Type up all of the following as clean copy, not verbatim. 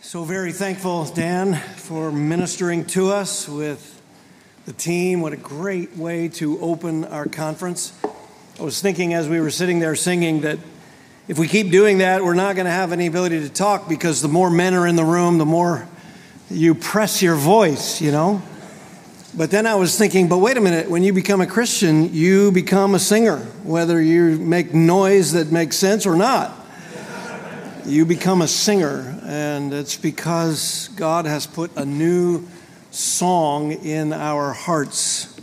So very thankful, Dan, for ministering to us with the team. What a great way to open our conference. I was thinking as we were sitting there singing that if we keep doing that, we're not going to have any ability to talk because the more men are in the room, the more you press your voice, you know. But then I was thinking, but wait a minute, when you become a Christian, you become a singer, whether you make noise that makes sense or not. You become a singer, and it's because God has put a new song in our hearts.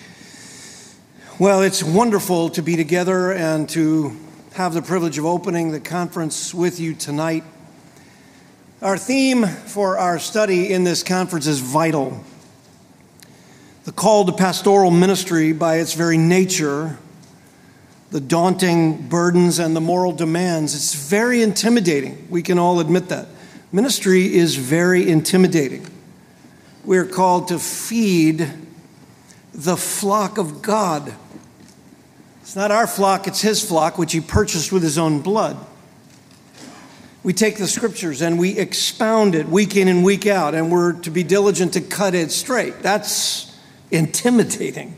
Well, it's wonderful to be together and to have the privilege of opening the conference with you tonight. Our theme for our study in this conference is vital. The call to pastoral ministry, by its very nature, the daunting burdens and the moral demands, it's very intimidating. We can all admit that. Ministry is very intimidating. We're called to feed the flock of God. It's not our flock, it's His flock, which He purchased with His own blood. We take the Scriptures and we expound it week in and week out, and we're to be diligent to cut it straight. That's intimidating.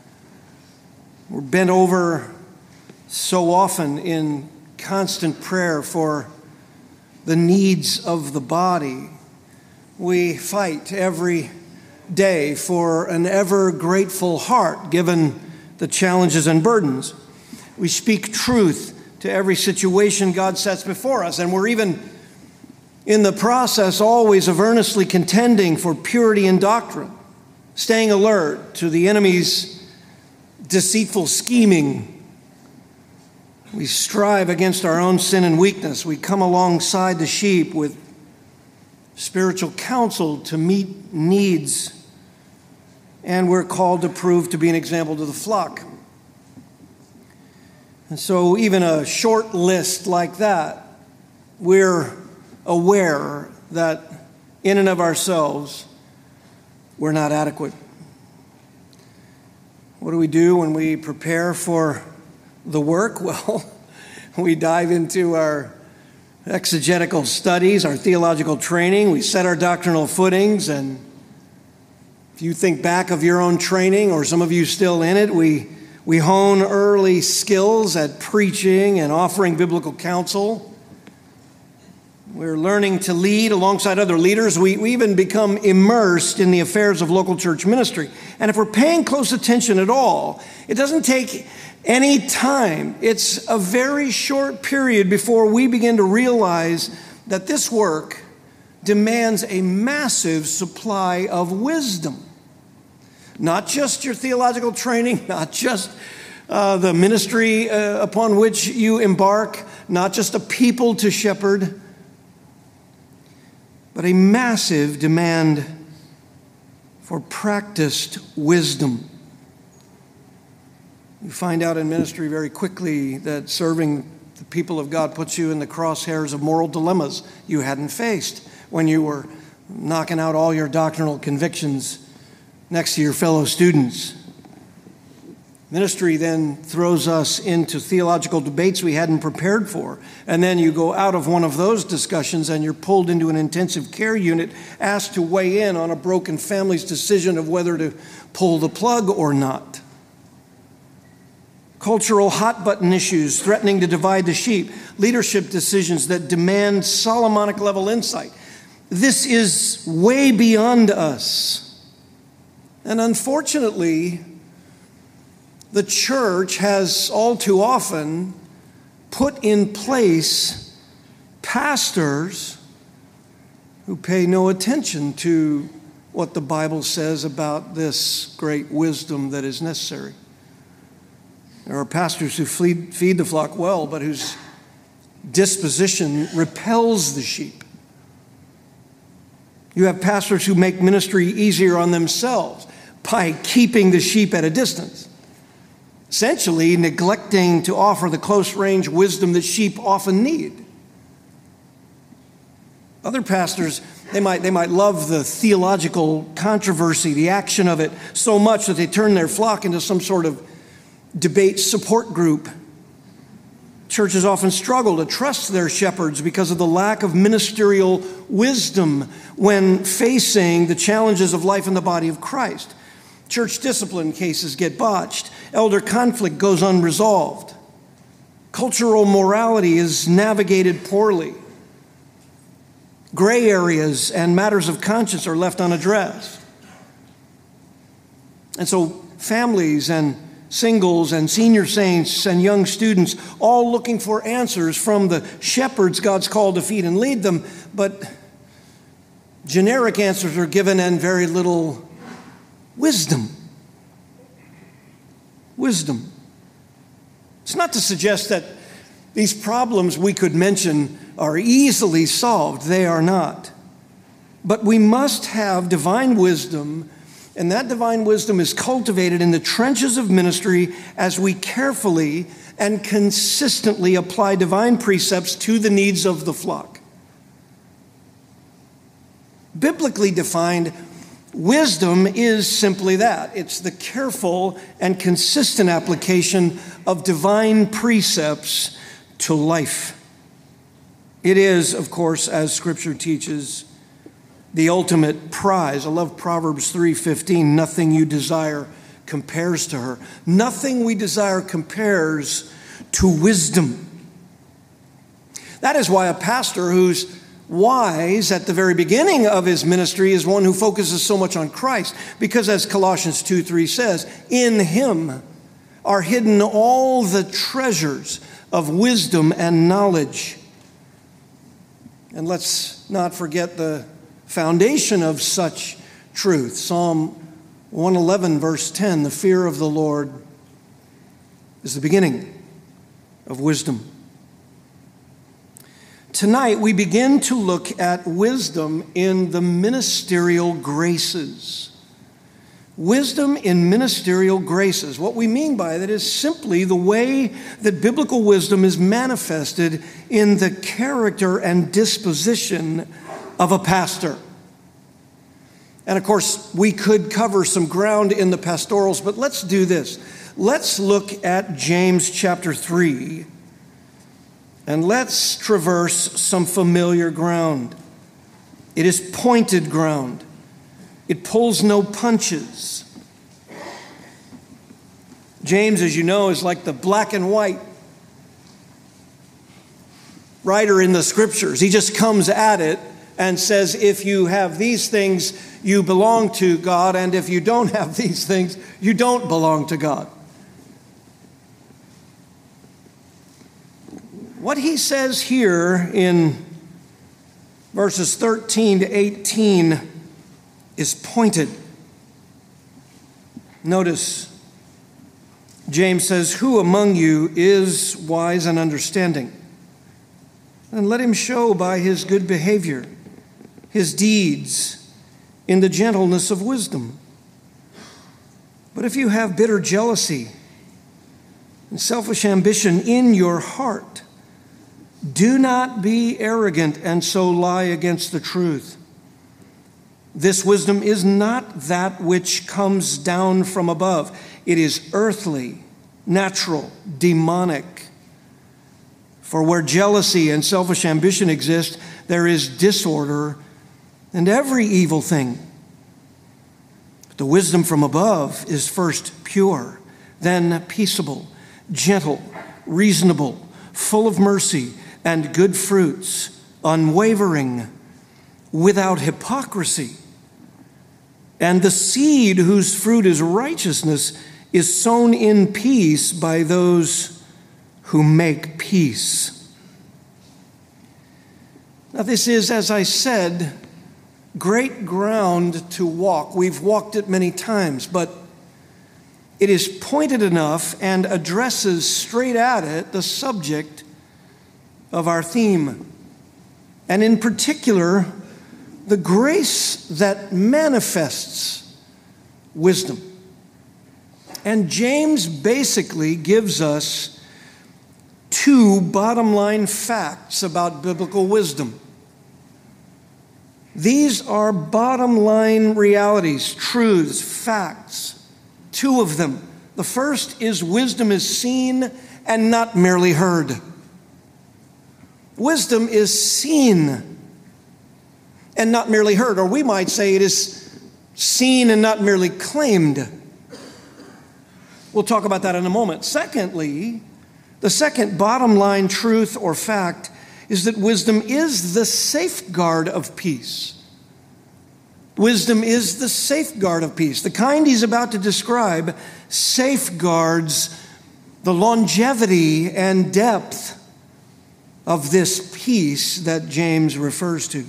We're bent over so often in constant prayer for the needs of the body. We fight every day for an ever grateful heart given the challenges and burdens. We speak truth to every situation God sets before us, and we're even in the process always of earnestly contending for purity in doctrine, staying alert to the enemy's deceitful scheming. We strive against our own sin and weakness. We come alongside the sheep with spiritual counsel to meet needs, and we're called to prove to be an example to the flock. And so even a short list like that, we're aware that in and of ourselves, we're not adequate. What do we do when we prepare for the work? Well, we dive into our exegetical studies, our theological training. We set our doctrinal footings, and if you think back of your own training, or some of you still in it, we hone early skills at preaching and offering biblical counsel. We're learning to lead alongside other leaders. We even become immersed in the affairs of local church ministry. And if we're paying close attention at all, it doesn't take any time. It's a very short period before we begin to realize that this work demands a massive supply of wisdom. Not just your theological training, not just the ministry upon which you embark, not just a people to shepherd, but a massive demand for practiced wisdom. You find out in ministry very quickly that serving the people of God puts you in the crosshairs of moral dilemmas you hadn't faced when you were knocking out all your doctrinal convictions next to your fellow students. Ministry then throws us into theological debates we hadn't prepared for. And then you go out of one of those discussions and you're pulled into an intensive care unit, asked to weigh in on a broken family's decision of whether to pull the plug or not. Cultural hot-button issues threatening to divide the sheep, leadership decisions that demand Solomonic-level insight. This is way beyond us. And unfortunately, the church has all too often put in place pastors who pay no attention to what the Bible says about this great wisdom that is necessary. There are pastors who feed the flock well, but whose disposition repels the sheep. You have pastors who make ministry easier on themselves by keeping the sheep at a distance, essentially neglecting to offer the close-range wisdom that sheep often need. Other pastors, they might love the theological controversy, the action of it so much that they turn their flock into some sort of debate support group, Churches often struggle to trust their shepherds because of the lack of ministerial wisdom when facing the challenges of life in the body of Christ. Church discipline cases get botched. Elder conflict goes unresolved. Cultural morality is navigated poorly. Gray areas and matters of conscience are left unaddressed. And so families and singles and senior saints and young students all looking for answers from the shepherds God's called to feed and lead them, but generic answers are given and very little wisdom. Wisdom. It's not to suggest that these problems we could mention are easily solved. They are not. But we must have divine wisdom, and that divine wisdom is cultivated in the trenches of ministry as we carefully and consistently apply divine precepts to the needs of the flock. Biblically defined, wisdom is simply that. It's the careful and consistent application of divine precepts to life. It is, of course, as Scripture teaches, the ultimate prize. I love Proverbs 3:15. Nothing you desire compares to her. Nothing we desire compares to wisdom. That is why a pastor who's wise at the very beginning of his ministry is one who focuses so much on Christ. Because as Colossians 2:3 says, in him are hidden all the treasures of wisdom and knowledge. And let's not forget the foundation of such truth. Psalm 111, verse 10, the fear of the Lord is the beginning of wisdom. Tonight, we begin to look at wisdom in the ministerial graces. Wisdom in ministerial graces. What we mean by that is simply the way that biblical wisdom is manifested in the character and disposition of a pastor. And of course, we could cover some ground in the pastorals, but let's do this. Let's look at James chapter 3, and let's traverse some familiar ground. It is pointed ground. It pulls no punches. James, as you know, is like the black and white writer in the Scriptures. He just comes at it and says, if you have these things, you belong to God, and if you don't have these things, you don't belong to God. What he says here in verses 13 to 18 is pointed. Notice, James says, who among you is wise and understanding? And let him show by his good behavior, his deeds, in the gentleness of wisdom. But if you have bitter jealousy and selfish ambition in your heart, do not be arrogant and so lie against the truth. This wisdom is not that which comes down from above. It is earthly, natural, demonic. For where jealousy and selfish ambition exist, there is disorder and every evil thing. But the wisdom from above is first pure, then peaceable, gentle, reasonable, full of mercy and good fruits, unwavering, without hypocrisy. And the seed whose fruit is righteousness is sown in peace by those who make peace. Now this is, as I said, great ground to walk. We've walked it many times, but it is pointed enough and addresses straight at it the subject of our theme. And in particular, the grace that manifests wisdom. And James basically gives us two bottom line facts about biblical wisdom. These are bottom line realities, truths, facts. Two of them. The first is wisdom is seen and not merely heard. Wisdom is seen and not merely heard, or we might say it is seen and not merely claimed. We'll talk about that in a moment. Secondly, the second bottom line truth or fact is that wisdom is the safeguard of peace. Wisdom is the safeguard of peace. The kind he's about to describe safeguards the longevity and depth of this peace that James refers to.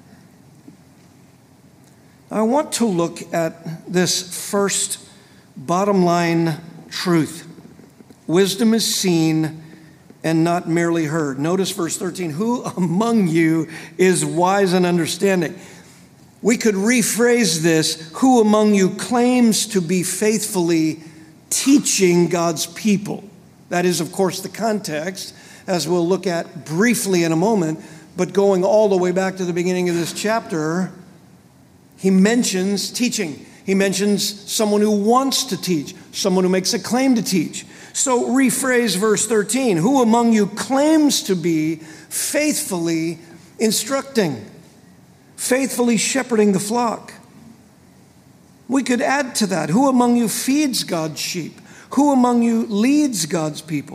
I want to look at this first bottom line truth. Wisdom is seen and not merely heard. Notice verse 13. Who among you is wise and understanding? We could rephrase this. Who among you claims to be faithfully teaching God's people? That is, of course, the context, as we'll look at briefly in a moment. But going all the way back to the beginning of this chapter, he mentions teaching. He mentions someone who wants to teach, someone who makes a claim to teach. So rephrase verse 13. Who among you claims to be faithfully instructing, faithfully shepherding the flock? We could add to that. Who among you feeds God's sheep? Who among you leads God's people?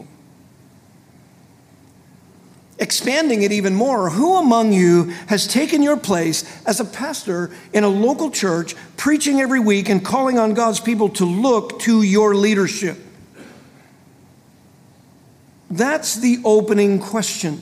Expanding it even more, who among you has taken your place as a pastor in a local church, preaching every week and calling on God's people to look to your leadership? That's the opening question.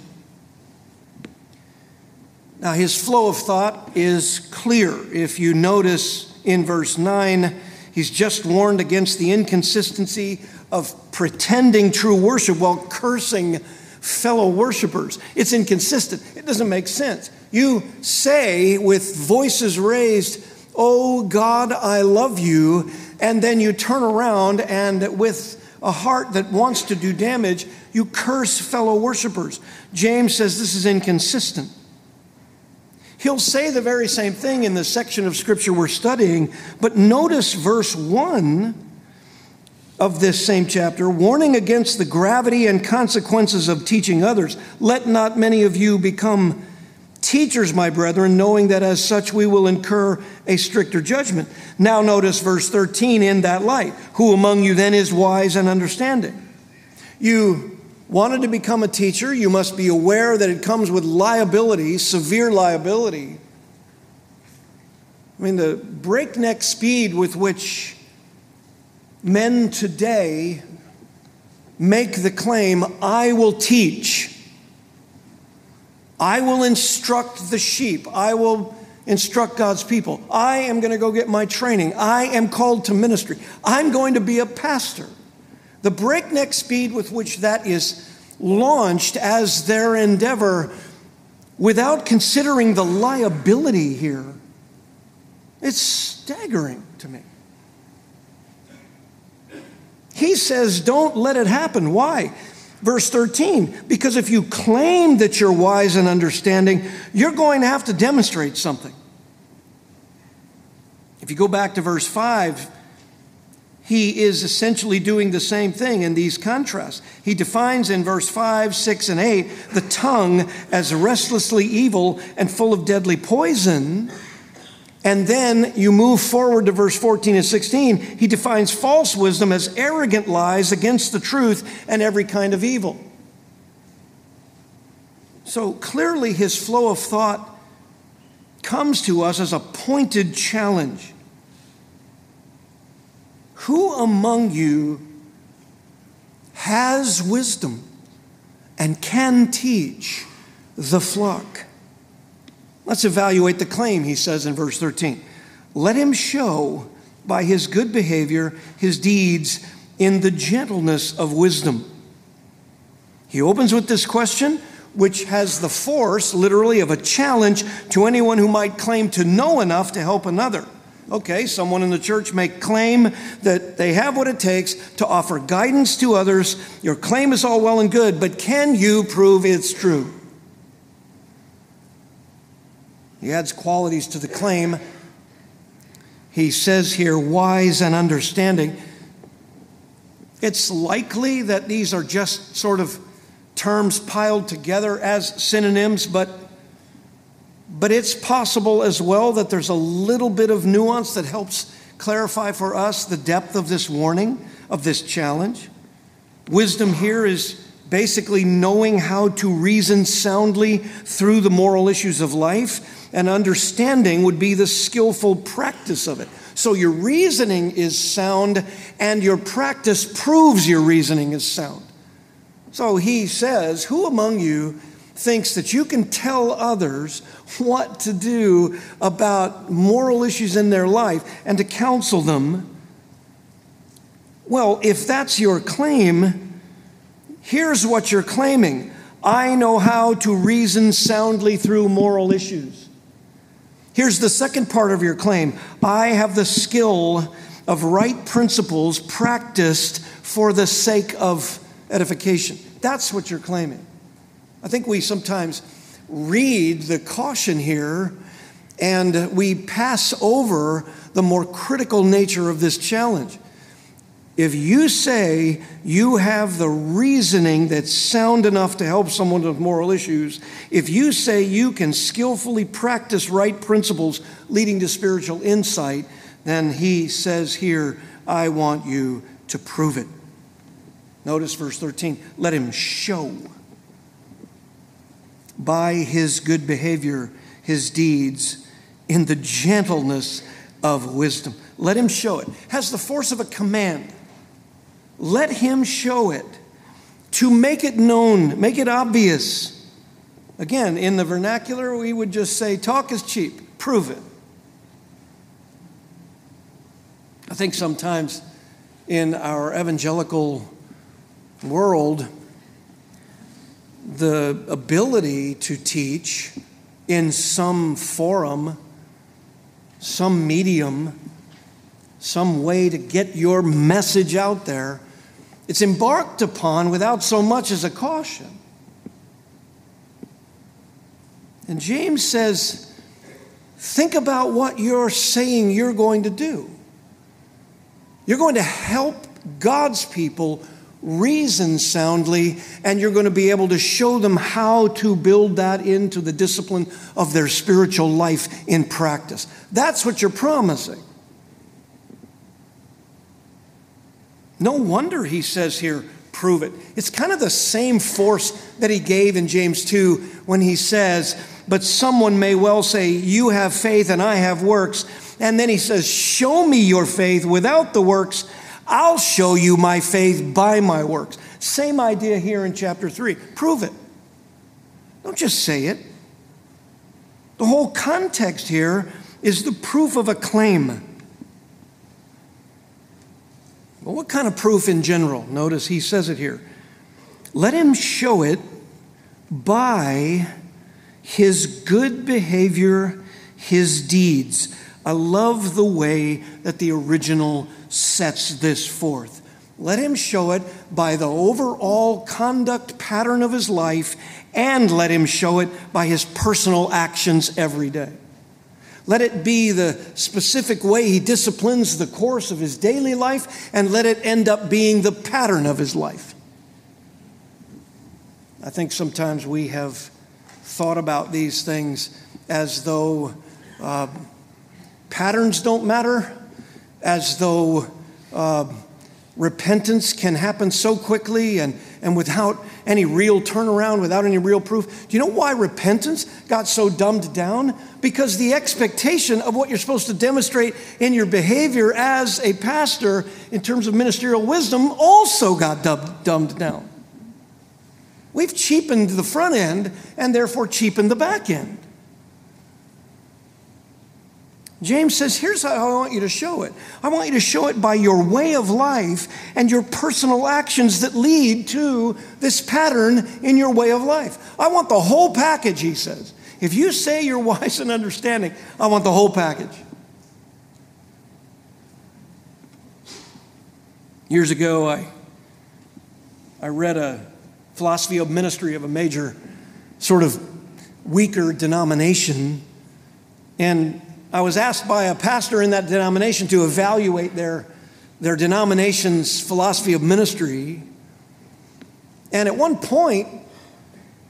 Now, his flow of thought is clear. If you notice in verse 9, he's just warned against the inconsistency of pretending true worship while cursing fellow worshipers. It's inconsistent. It doesn't make sense. You say with voices raised, "Oh God, I love you," and then you turn around and with a heart that wants to do damage, you curse fellow worshipers. James says this is inconsistent. He'll say the very same thing in the section of Scripture we're studying, but notice verse 1 of this same chapter, warning against the gravity and consequences of teaching others. Let not many of you become teachers, my brethren, knowing that as such we will incur a stricter judgment. Now notice verse 13 in that light. Who among you then is wise and understanding? You wanted to become a teacher, you must be aware that it comes with liability, severe liability. I mean, the breakneck speed with which men today make the claim, I will teach, I will instruct the sheep, I will instruct God's people, I am going to go get my training, I am called to ministry, I'm going to be a pastor. The breakneck speed with which that is launched as their endeavor without considering the liability here, it's staggering to me. He says, don't let it happen. Why? Verse 13, because if you claim that you're wise and understanding, you're going to have to demonstrate something. If you go back to verse 5, he is essentially doing the same thing in these contrasts. He defines in verse 5, 6, and 8 the tongue as restlessly evil and full of deadly poison. And then you move forward to verse 14 and 16. He defines false wisdom as arrogant lies against the truth and every kind of evil. So clearly his flow of thought comes to us as a pointed challenge. Who among you has wisdom and can teach the flock? Let's evaluate the claim, he says in verse 13. Let him show by his good behavior his deeds in the gentleness of wisdom. He opens with this question, which has the force, literally, of a challenge to anyone who might claim to know enough to help another. Okay, someone in the church may claim that they have what it takes to offer guidance to others. Your claim is all well and good, but can you prove it's true? He adds qualities to the claim. He says here, wise and understanding. It's likely that these are just sort of terms piled together as synonyms, but it's possible as well that there's a little bit of nuance that helps clarify for us the depth of this warning, of this challenge. Wisdom here is basically knowing how to reason soundly through the moral issues of life, and understanding would be the skillful practice of it. So your reasoning is sound, and your practice proves your reasoning is sound. So he says, who among you thinks that you can tell others what to do about moral issues in their life and to counsel them? Well, if that's your claim, here's what you're claiming. I know how to reason soundly through moral issues. Here's the second part of your claim. I have the skill of right principles practiced for the sake of edification. That's what you're claiming. I think we sometimes read the caution here and we pass over the more critical nature of this challenge. If you say you have the reasoning that's sound enough to help someone with moral issues, if you say you can skillfully practice right principles leading to spiritual insight, then he says here, I want you to prove it. Notice verse 13, let him show by his good behavior, his deeds, in the gentleness of wisdom. Let him show it. Has the force of a command. Let him show it. To make it known, make it obvious. Again, in the vernacular, we would just say, talk is cheap. Prove it. I think sometimes in our evangelical world, the ability to teach in some forum, some medium, some way to get your message out there, it's embarked upon without so much as a caution. And James says, think about what you're saying you're going to do. You're going to help God's people reason soundly, and you're going to be able to show them how to build that into the discipline of their spiritual life in practice. That's what you're promising. No wonder he says here, prove it. It's kind of the same force that he gave in James 2 when he says, but someone may well say, you have faith and I have works. And then he says, show me your faith without the works. I'll show you my faith by my works. Same idea here in chapter 3. Prove it. Don't just say it. The whole context here is the proof of a claim. Well, what kind of proof in general? Notice he says it here. Let him show it by his good behavior, his deeds. I love the way that the original sets this forth. Let him show it by the overall conduct pattern of his life, and let him show it by his personal actions every day. Let it be the specific way he disciplines the course of his daily life, and let it end up being the pattern of his life. I think sometimes we have thought about these things as though patterns don't matter, as though repentance can happen so quickly and without any real turnaround, without any real proof. Do you know why repentance got so dumbed down? Because the expectation of what you're supposed to demonstrate in your behavior as a pastor in terms of ministerial wisdom also got dumbed down. We've cheapened the front end and therefore cheapened the back end. James says, here's how I want you to show it. I want you to show it by your way of life and your personal actions that lead to this pattern in your way of life. I want the whole package, he says. If you say you're wise and understanding, I want the whole package. Years ago, I read a philosophy of ministry of a major sort of weaker denomination, and I was asked by a pastor in that denomination to evaluate their denomination's philosophy of ministry. And at one point,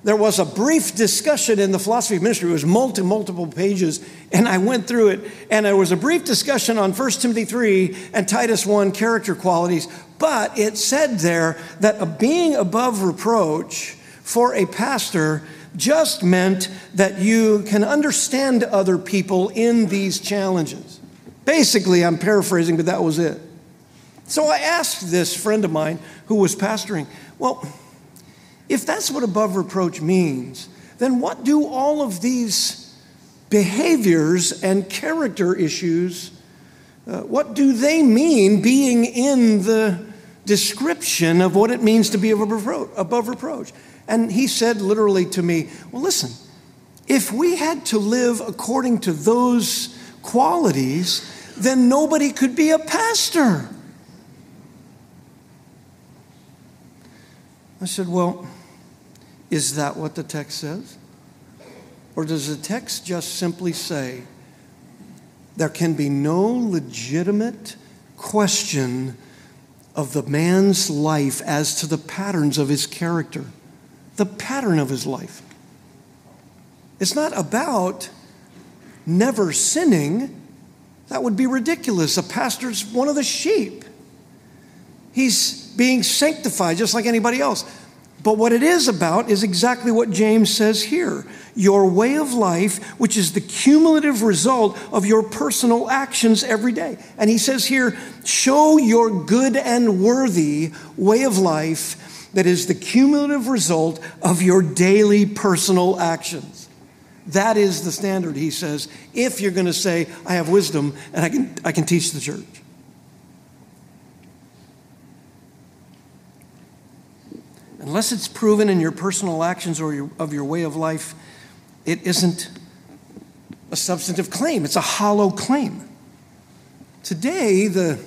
There was a brief discussion in the philosophy of ministry. It was multiple pages, and I went through it, and there was a brief discussion on 1 Timothy 3 and Titus 1 character qualities, but it said there that being above reproach for a pastor just meant that you can understand other people in these challenges. Basically, I'm paraphrasing, but that was it. So I asked this friend of mine who was pastoring, well, if that's what above reproach means, then what do all of these behaviors and character issues, what do they mean being in the description of what it means to be above reproach? And he said literally to me, well, listen, if we had to live according to those qualities, then nobody could be a pastor. I said, well, is that what the text says? Or does the text just simply say there can be no legitimate question of the man's life as to the patterns of his character? The pattern of his life. It's not about never sinning. That would be ridiculous. A pastor's one of the sheep. He's being sanctified just like anybody else. But what it is about is exactly what James says here. Your way of life, which is the cumulative result of your personal actions every day. And he says here, show your good and worthy way of life that is the cumulative result of your daily personal actions. That is the standard, he says, if you're going to say, I have wisdom and I can teach the church. Unless it's proven in your personal actions or of your way of life, it isn't a substantive claim. It's a hollow claim. Today, the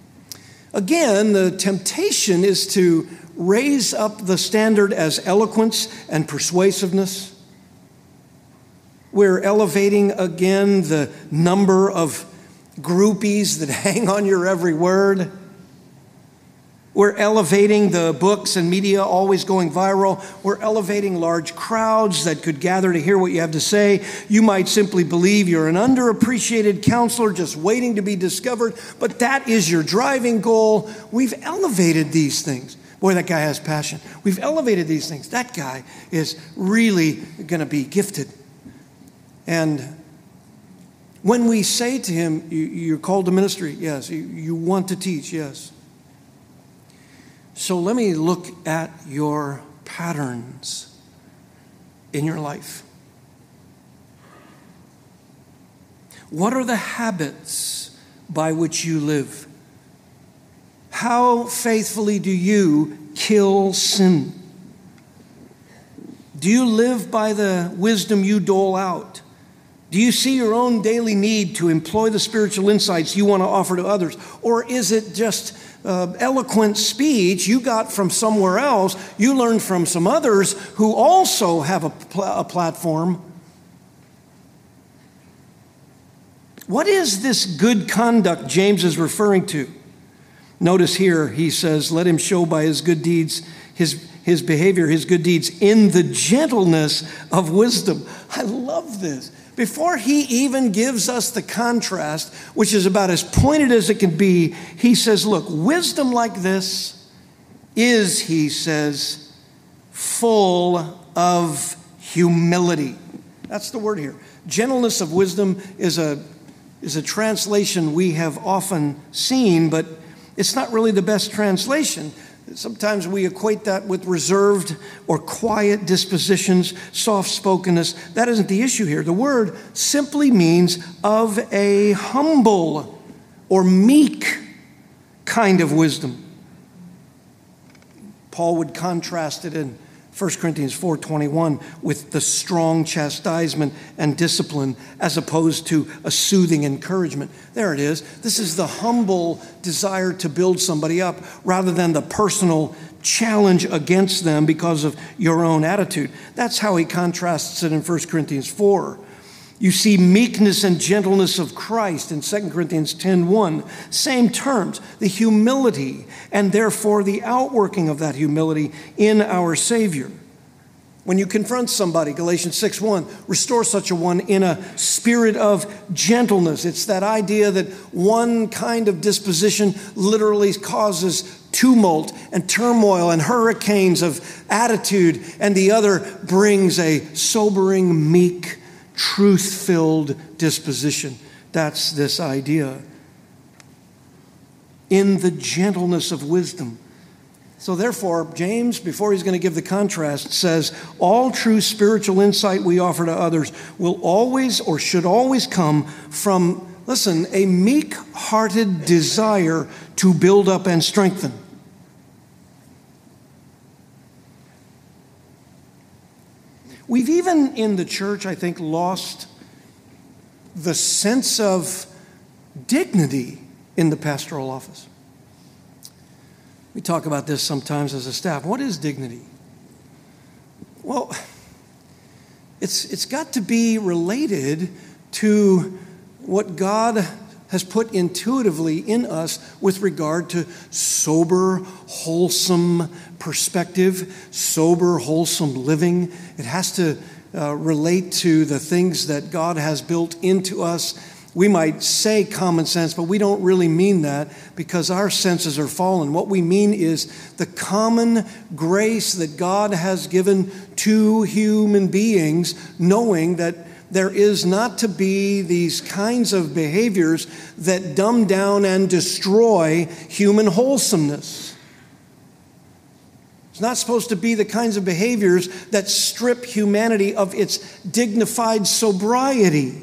temptation is to raise up the standard as eloquence and persuasiveness. We're elevating again the number of groupies that hang on your every word. We're elevating the books and media always going viral. We're elevating large crowds that could gather to hear what you have to say. You might simply believe you're an underappreciated counselor just waiting to be discovered, but that is your driving goal. We've elevated these things. Boy, that guy has passion. We've elevated these things. That guy is really going to be gifted. And when we say to him, you're called to ministry, yes. You want to teach, yes. So let me look at your patterns in your life. What are the habits by which you live? How faithfully do you kill sin? Do you live by the wisdom you dole out? Do you see your own daily need to employ the spiritual insights you want to offer to others? Or is it just eloquent speech you got from somewhere else, you learned from some others who also have a platform? What is this good conduct James is referring to? Notice here he says, let him show by his good deeds, his behavior, his good deeds in the gentleness of wisdom. I love this. Before he even gives us the contrast, which is about as pointed as it can be, he says, look, wisdom like this is, he says, full of humility. That's the word here. Gentleness of wisdom is a translation we have often seen, but it's not really the best translation. Sometimes we equate that with reserved or quiet dispositions, soft-spokenness. That isn't the issue here. The word simply means of a humble or meek kind of wisdom. Paul would contrast it in 1 Corinthians 4:21 with the strong chastisement and discipline as opposed to a soothing encouragement. There it is. This is the humble desire to build somebody up rather than the personal challenge against them because of your own attitude. That's how he contrasts it in 1 Corinthians 4. You see meekness and gentleness of Christ in 2 Corinthians 10:1. Same terms, the humility and therefore the outworking of that humility in our Savior. When you confront somebody, Galatians 6:1, restore such a one in a spirit of gentleness. It's that idea that one kind of disposition literally causes tumult and turmoil and hurricanes of attitude, and the other brings a sobering, meek, truth-filled disposition. That's this idea. In the gentleness of wisdom. So therefore, James, before he's going to give the contrast, says, all true spiritual insight we offer to others will always or should always come from, listen, a meek-hearted desire to build up and strengthen. We've even in the church, I think, lost the sense of dignity in the pastoral office. We talk about this sometimes as a staff. What is dignity? Well, it's got to be related to what God has put intuitively in us with regard to sober, wholesome perspective, sober, wholesome living. It has to relate to the things that God has built into us. We might say common sense, but we don't really mean that because our senses are fallen. What we mean is the common grace that God has given to human beings, knowing that there is not to be these kinds of behaviors that dumb down and destroy human wholesomeness. It's not supposed to be the kinds of behaviors that strip humanity of its dignified sobriety.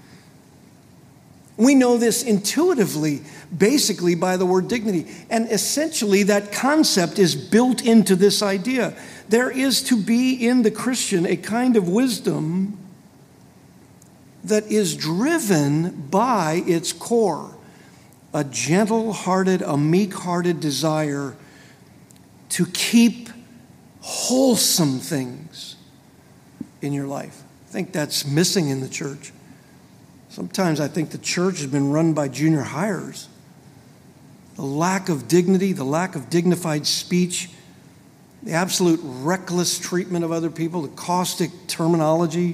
We know this intuitively, basically by the word dignity. And essentially that concept is built into this idea. There is to be in the Christian a kind of wisdom that is driven by its core, a gentle-hearted, a meek-hearted desire to keep wholesome things in your life. I think that's missing in the church. Sometimes I think the church has been run by junior hires. The lack of dignity, the lack of dignified speech, the absolute reckless treatment of other people, the caustic terminology.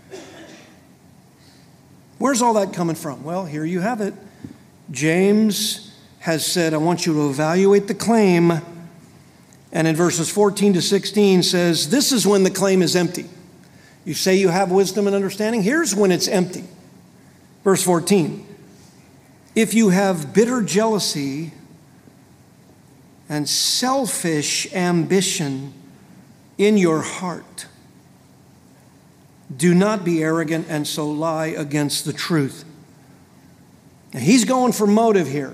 Where's all that coming from? Well, here you have it. James has said, I want you to evaluate the claim. And in verses 14 to 16 says, this is when the claim is empty. You say you have wisdom and understanding. Here's when it's empty. Verse 14, if you have bitter jealousy and selfish ambition in your heart, do not be arrogant and so lie against the truth. Now, he's going for motive here.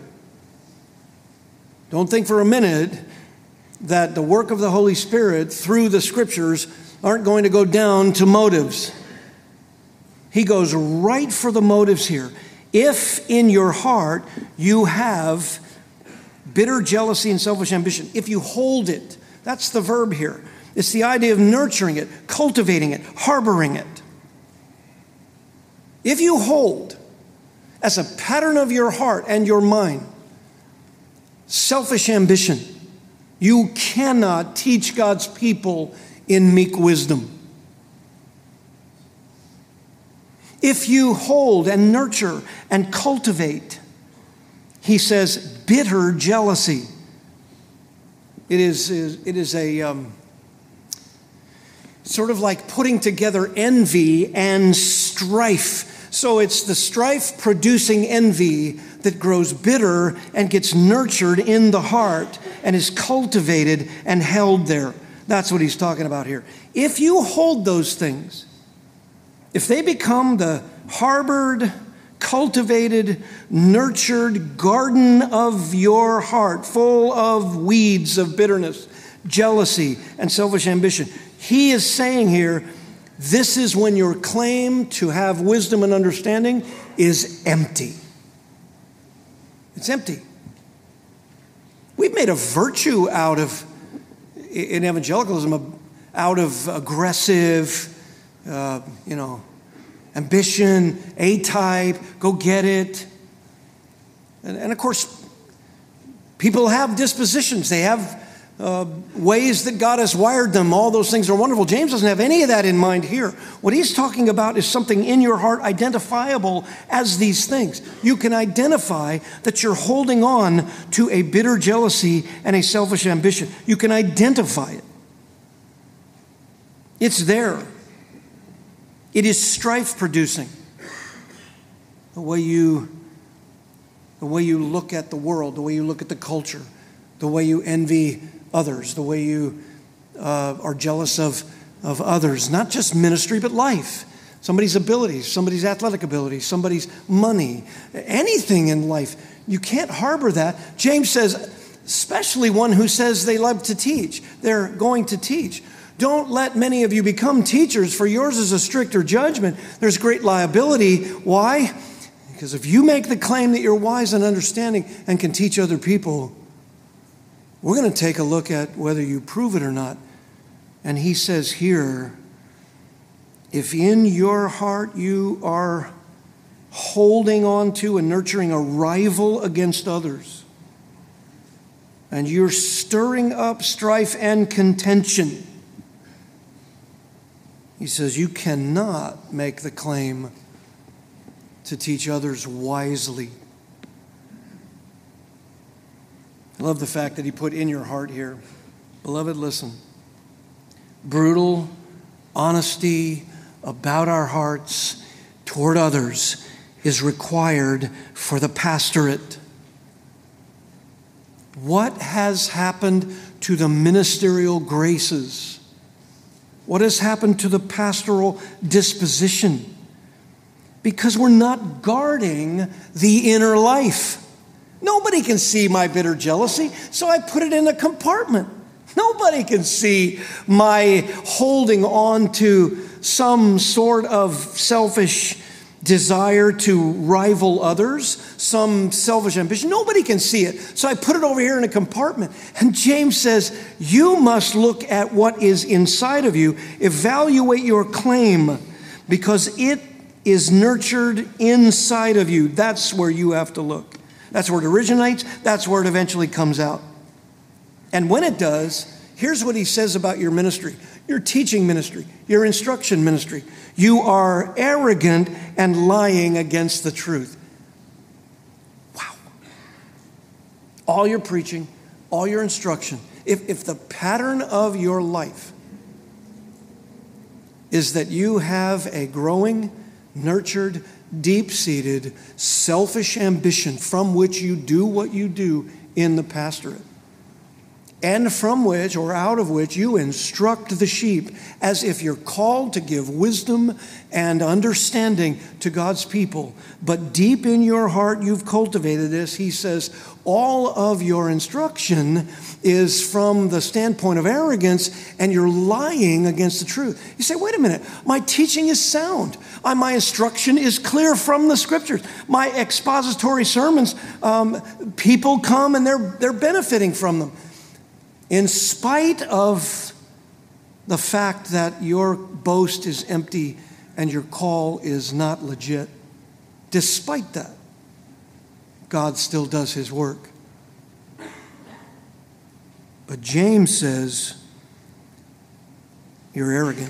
Don't think for a minute that the work of the Holy Spirit through the Scriptures aren't going to go down to motives. He goes right for the motives here. If in your heart you have bitter jealousy and selfish ambition, if you hold it, that's the verb here. It's the idea of nurturing it, cultivating it, harboring it. If you hold as a pattern of your heart and your mind selfish ambition, you cannot teach God's people in meek wisdom. If you hold and nurture and cultivate, he says, bitter jealousy. It is a sort of like putting together envy and strife. So it's the strife producing envy that grows bitter and gets nurtured in the heart and is cultivated and held there. That's what he's talking about here. If you hold those things, if they become the harbored, cultivated, nurtured garden of your heart, full of weeds of bitterness, jealousy, and selfish ambition, he is saying here, this is when your claim to have wisdom and understanding is empty. It's empty. We've made a virtue out of, in evangelicalism, out of aggressive, ambition, A-type, go get it. And of course, people have dispositions. They have ways that God has wired them. All those things are wonderful. James doesn't have any of that in mind here. What he's talking about is something in your heart identifiable as these things. You can identify that you're holding on to a bitter jealousy and a selfish ambition. You can identify it. It's there. It is strife producing. The way you look at the world, the way you look at the culture, the way you envy others, the way you are jealous of others, not just ministry, but life. Somebody's abilities, somebody's athletic abilities, somebody's money, anything in life. You can't harbor that. James says, especially one who says they love to teach, they're going to teach. Don't let many of you become teachers, for yours is a stricter judgment. There's great liability. Why? Because if you make the claim that you're wise and understanding and can teach other people, we're going to take a look at whether you prove it or not. And he says here, if in your heart you are holding on to and nurturing a rival against others, and you're stirring up strife and contention, he says you cannot make the claim to teach others wisely. I love the fact that he put in your heart here. Beloved, listen. Brutal honesty about our hearts toward others is required for the pastorate. What has happened to the ministerial graces? What has happened to the pastoral disposition? Because we're not guarding the inner life. Nobody can see my bitter jealousy, so I put it in a compartment. Nobody can see my holding on to some sort of selfish desire to rival others, some selfish ambition. Nobody can see it, so I put it over here in a compartment. And James says, you must look at what is inside of you, evaluate your claim, because it is nurtured inside of you. That's where you have to look. That's where it originates. That's where it eventually comes out. And when it does, here's what he says about your ministry, your teaching ministry, your instruction ministry. You are arrogant and lying against the truth. Wow. All your preaching, all your instruction, if the pattern of your life is that you have a growing, nurtured, deep-seated, selfish ambition from which you do what you do in the pastorate, and from which or out of which you instruct the sheep as if you're called to give wisdom and understanding to God's people. But deep in your heart, you've cultivated this. He says, all of your instruction is from the standpoint of arrogance, and you're lying against the truth. You say, wait a minute, my teaching is sound. My instruction is clear from the scriptures. My expository sermons, people come and they're benefiting from them. In spite of the fact that your boast is empty and your call is not legit, despite that, God still does his work. But James says, you're arrogant.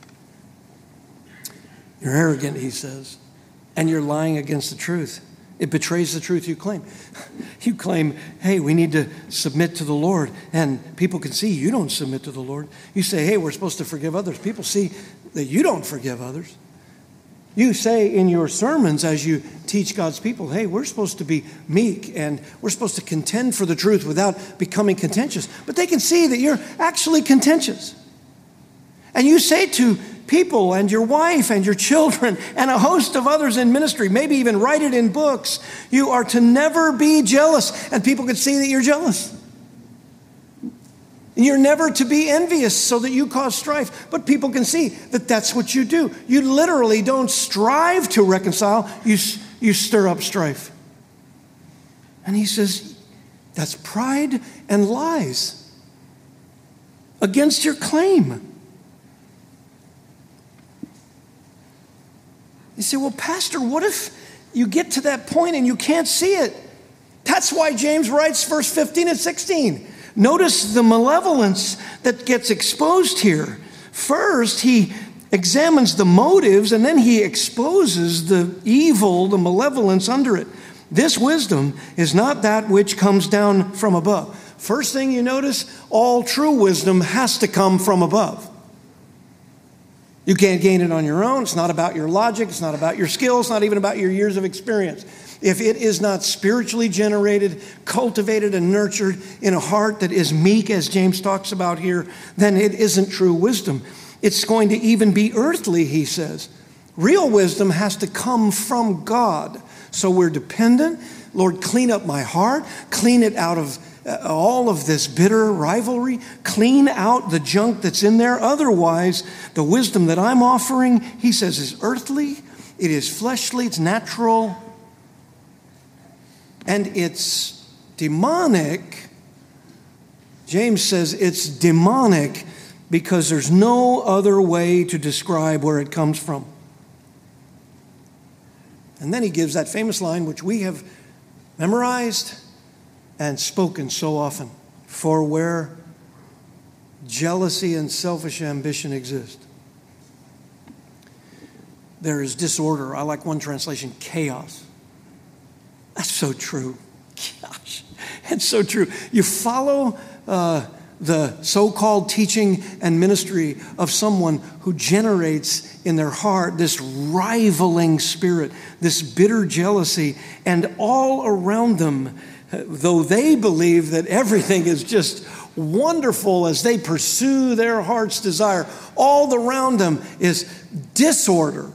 You're arrogant, he says, and you're lying against the truth. It betrays the truth you claim. You claim, hey, we need to submit to the Lord, and people can see you don't submit to the Lord. You say, hey, we're supposed to forgive others. People see that you don't forgive others. You say in your sermons as you teach God's people, hey, we're supposed to be meek and we're supposed to contend for the truth without becoming contentious. But they can see that you're actually contentious. And you say to people and your wife and your children and a host of others in ministry, maybe even write it in books, you are to never be jealous. And people can see that you're jealous. And you're never to be envious so that you cause strife. But people can see that that's what you do. You literally don't strive to reconcile. You stir up strife. And he says, that's pride and lies against your claim. You say, well, Pastor, what if you get to that point and you can't see it? That's why James writes verse 15 and 16. Notice the malevolence that gets exposed here. First, he examines the motives, and then he exposes the evil, the malevolence under it. This wisdom is not that which comes down from above. First thing you notice, all true wisdom has to come from above. You can't gain it on your own. It's not about your logic. It's not about your skills. It's not even about your years of experience. If it is not spiritually generated, cultivated, and nurtured in a heart that is meek, as James talks about here, then it isn't true wisdom. It's going to even be earthly, he says. Real wisdom has to come from God. So we're dependent. Lord, clean up my heart. Clean it out of all of this bitter rivalry. Clean out the junk that's in there. Otherwise, the wisdom that I'm offering, he says, is earthly. It is fleshly. It's natural. And it's demonic. James says it's demonic because there's no other way to describe where it comes from. And then he gives that famous line, which we have memorized and spoken so often. For where jealousy and selfish ambition exist, there is disorder. I like one translation, chaos. That's so true. Gosh, it's so true. You follow the so-called teaching and ministry of someone who generates in their heart this rivaling spirit, this bitter jealousy, and all around them, though they believe that everything is just wonderful as they pursue their heart's desire, all around them is disorder,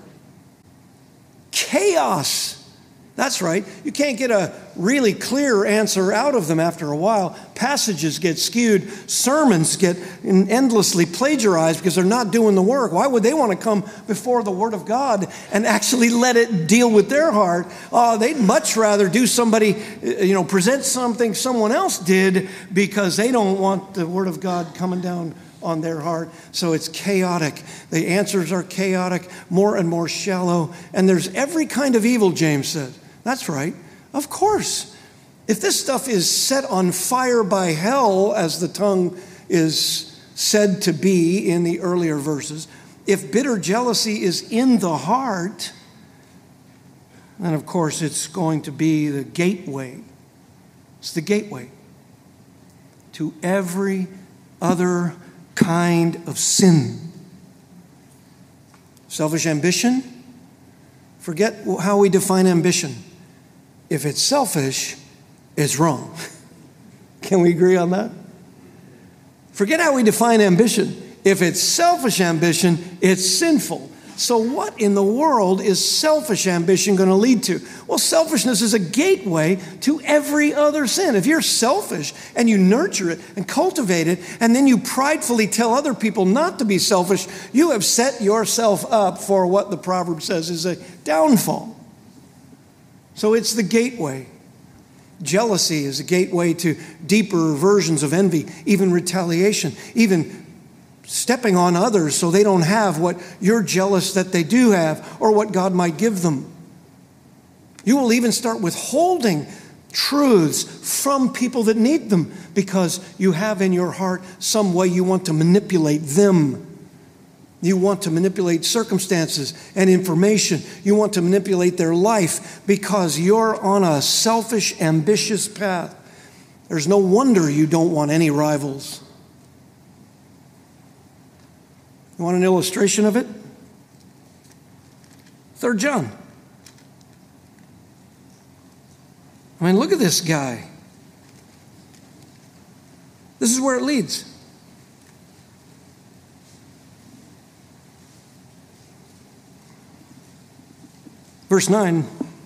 chaos. That's right. You can't get a really clear answer out of them after a while. Passages get skewed. Sermons get endlessly plagiarized because they're not doing the work. Why would they want to come before the Word of God and actually let it deal with their heart? They'd much rather do present something someone else did because they don't want the Word of God coming down on their heart. So it's chaotic. The answers are chaotic, more and more shallow. And there's every kind of evil, James says. That's right. Of course. If this stuff is set on fire by hell, as the tongue is said to be in the earlier verses, if bitter jealousy is in the heart, then of course it's going to be the gateway. It's the gateway to every other kind of sin. Selfish ambition. Forget how we define ambition. If it's selfish, it's wrong. Can we agree on that? Forget how we define ambition. If it's selfish ambition, it's sinful. So what in the world is selfish ambition going to lead to? Well, selfishness is a gateway to every other sin. If you're selfish and you nurture it and cultivate it, and then you pridefully tell other people not to be selfish, you have set yourself up for what the proverb says is a downfall. So it's the gateway. Jealousy is a gateway to deeper versions of envy, even retaliation, even stepping on others so they don't have what you're jealous that they do have or what God might give them. You will even start withholding truths from people that need them because you have in your heart some way you want to manipulate them. You want to manipulate circumstances and information. You want to manipulate their life because you're on a selfish, ambitious path. There's no wonder you don't want any rivals. You want an illustration of it? 3 John. I mean, look at this guy. This is where it leads. Verse 9,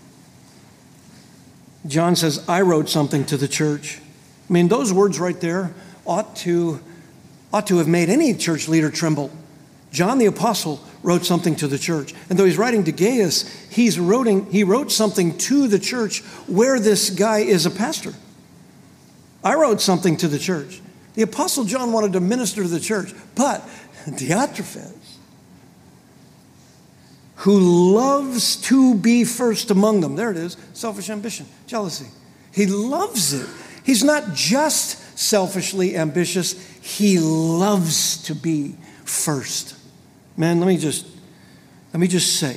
John says, I wrote something to the church. I mean, those words right there ought to have made any church leader tremble. John the Apostle wrote something to the church. And though he's writing to Gaius, he wrote something to the church where this guy is a pastor. I wrote something to the church. The Apostle John wanted to minister to the church, but Diotrephes, who loves to be first among them. There it is, selfish ambition, jealousy. He loves it. He's not just selfishly ambitious. He loves to be first. Man, let me just say,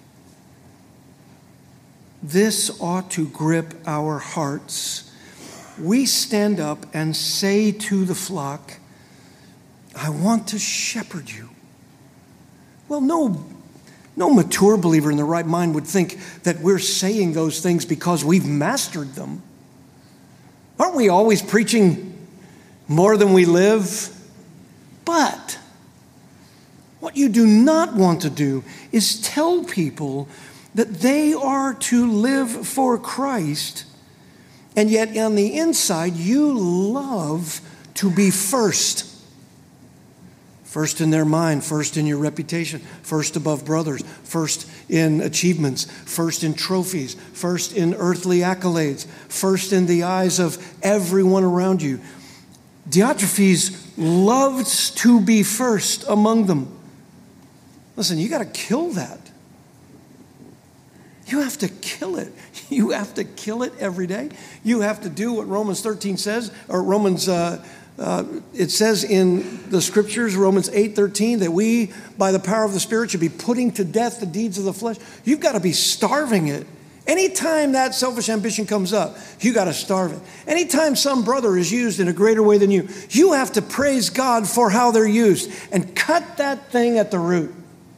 this ought to grip our hearts. We stand up and say to the flock, I want to shepherd you. Well, no mature believer in the right mind would think that we're saying those things because we've mastered them. Aren't we always preaching more than we live? But what you do not want to do is tell people that they are to live for Christ, and yet on the inside you love to be first. First in their mind, first in your reputation, first above brothers, first in achievements, first in trophies, first in earthly accolades, first in the eyes of everyone around you. Diotrephes loves to be first among them. Listen, you got to kill that. You have to kill it. You have to kill it every day. You have to do what Romans 13 says, or it says in the scriptures, Romans 8:13, that we, by the power of the Spirit, should be putting to death the deeds of the flesh. You've got to be starving it. Anytime that selfish ambition comes up, you got to starve it. Anytime some brother is used in a greater way than you, you have to praise God for how they're used and cut that thing at the root.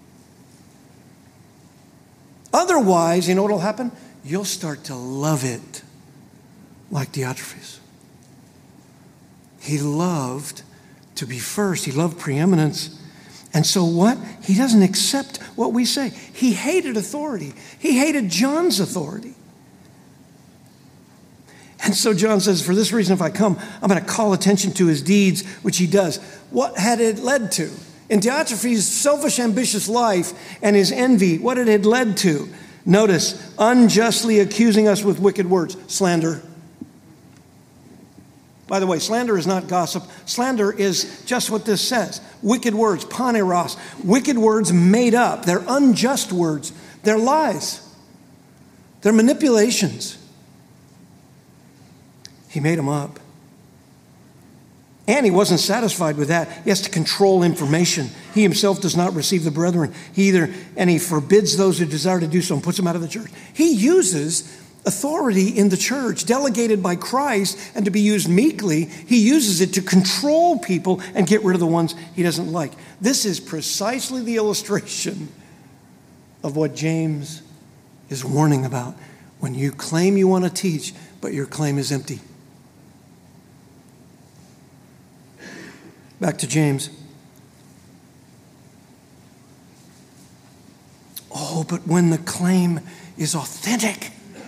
Otherwise, you know what will happen? You'll start to love it like Diotrephes. He loved to be first. He loved preeminence. And so what? He doesn't accept what we say. He hated authority. He hated John's authority. And so John says, for this reason, if I come, I'm going to call attention to his deeds, which he does. What had it led to? In Diotrephes' selfish, ambitious life and his envy, what it had led to? Notice, unjustly accusing us with wicked words, slander. By the way, slander is not gossip. Slander is just what this says. Wicked words, paneros, wicked words made up. They're unjust words. They're lies. They're manipulations. He made them up. And he wasn't satisfied with that. He has to control information. He himself does not receive the brethren. And he forbids those who desire to do so and puts them out of the church. He uses authority in the church, delegated by Christ, and to be used meekly. He uses it to control people and get rid of the ones he doesn't like. This is precisely the illustration of what James is warning about. When you claim you want to teach, but your claim is empty. Back to James. Oh, but when the claim is authentic,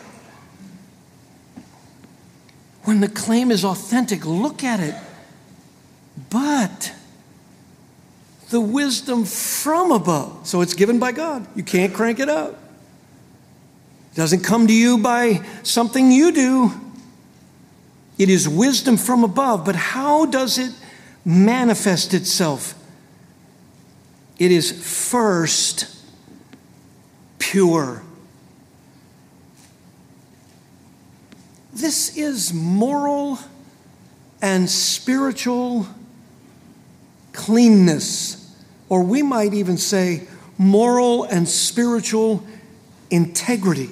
when the claim is authentic, look at it. But the wisdom from above. So it's given by God. You can't crank it up. It doesn't come to you by something you do. It is wisdom from above. But how does it manifest itself? It is first pure. This is moral and spiritual cleanness, or we might even say moral and spiritual integrity.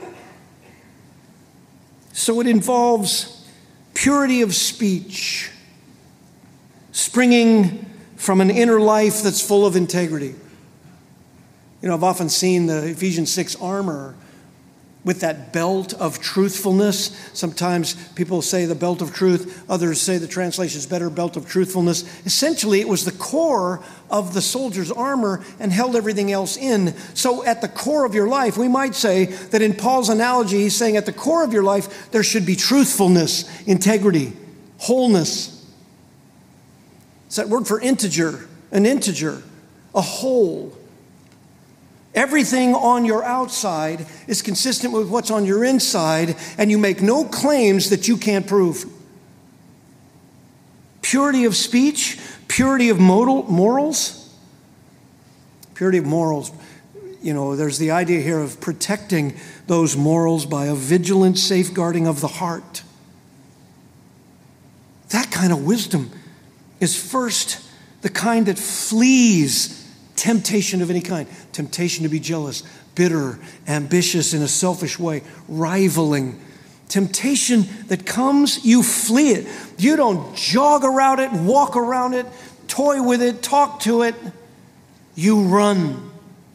So it involves purity of speech, springing from an inner life that's full of integrity. You know, I've often seen the Ephesians 6 armor with that belt of truthfulness. Sometimes people say the belt of truth. Others say the translation is better, belt of truthfulness. Essentially, it was the core of the soldier's armor and held everything else in. So at the core of your life, we might say that in Paul's analogy, he's saying at the core of your life, there should be truthfulness, integrity, wholeness. It's that word for integer, an integer, a whole. Everything on your outside is consistent with what's on your inside, and you make no claims that you can't prove. Purity of speech, purity of morals. Purity of morals. You know, there's the idea here of protecting those morals by a vigilant safeguarding of the heart. That kind of wisdom is first the kind that flees temptation of any kind. Temptation to be jealous, bitter, ambitious in a selfish way, rivaling. Temptation that comes, you flee it. You don't jog around it, walk around it, toy with it, talk to it. You run.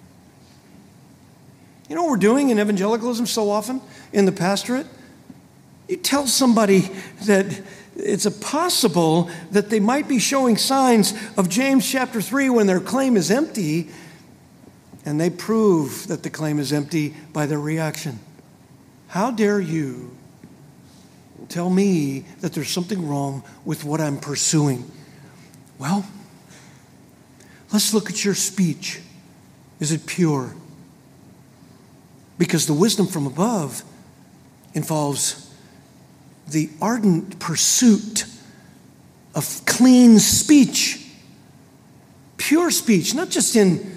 You know what we're doing in evangelicalism so often in the pastorate? You tell somebody that it's possible that they might be showing signs of James chapter 3 when their claim is empty, and they prove that the claim is empty by their reaction. How dare you tell me that there's something wrong with what I'm pursuing? Well, let's look at your speech. Is it pure? Because the wisdom from above involves the ardent pursuit of clean speech, pure speech, not just in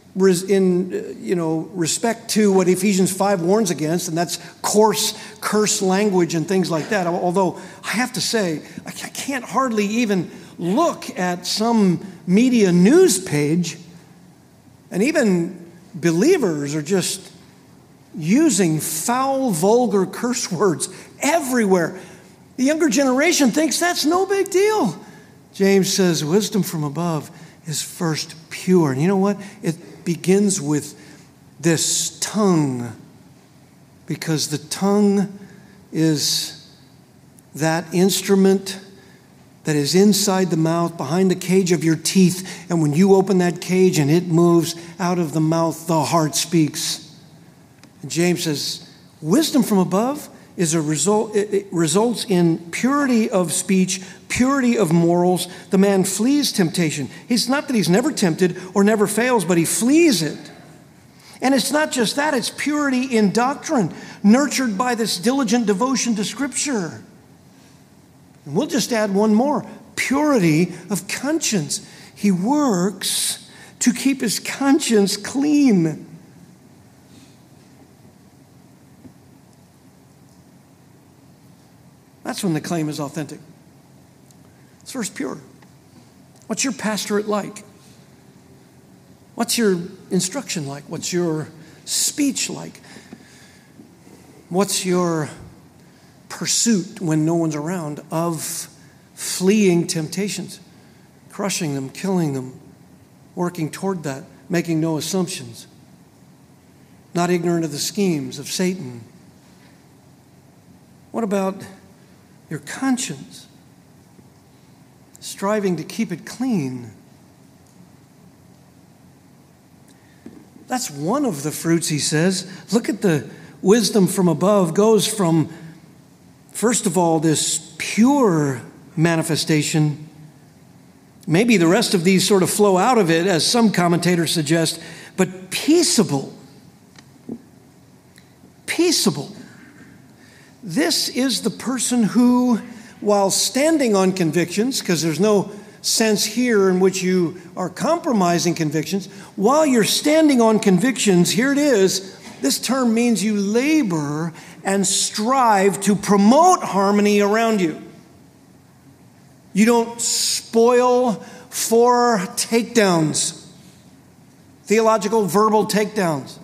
respect to what Ephesians 5 warns against, and that's coarse curse language and things like that. Although I have to say, I can't hardly even look at some media news page, and even believers are just using foul, vulgar curse words everywhere. The younger generation thinks that's no big deal. James says wisdom from above is first pure. And you know what? It begins with this tongue, because the tongue is that instrument that is inside the mouth, behind the cage of your teeth. And when you open that cage and it moves out of the mouth, the heart speaks. And James says, wisdom from above is a result. It results in purity of speech, purity of morals. The man flees temptation. It's not that he's never tempted or never fails, but he flees it. And it's not just that, it's purity in doctrine, nurtured by this diligent devotion to Scripture. And we'll just add one more, purity of conscience. He works to keep his conscience clean. That's when the claim is authentic. It's first pure. What's your pastorate like? What's your instruction like? What's your speech like? What's your pursuit when no one's around of fleeing temptations, crushing them, killing them, working toward that, making no assumptions, not ignorant of the schemes of Satan? What about your conscience? Striving to keep it clean. That's one of the fruits, he says. Look at the wisdom from above goes from, first of all, this pure manifestation. Maybe the rest of these sort of flow out of it, as some commentators suggest, but peaceable. Peaceable. This is the person who, while standing on convictions, because there's no sense here in which you are compromising convictions, while you're standing on convictions, here it is, this term means you labor and strive to promote harmony around you. You don't spoil for takedowns, theological, verbal takedowns.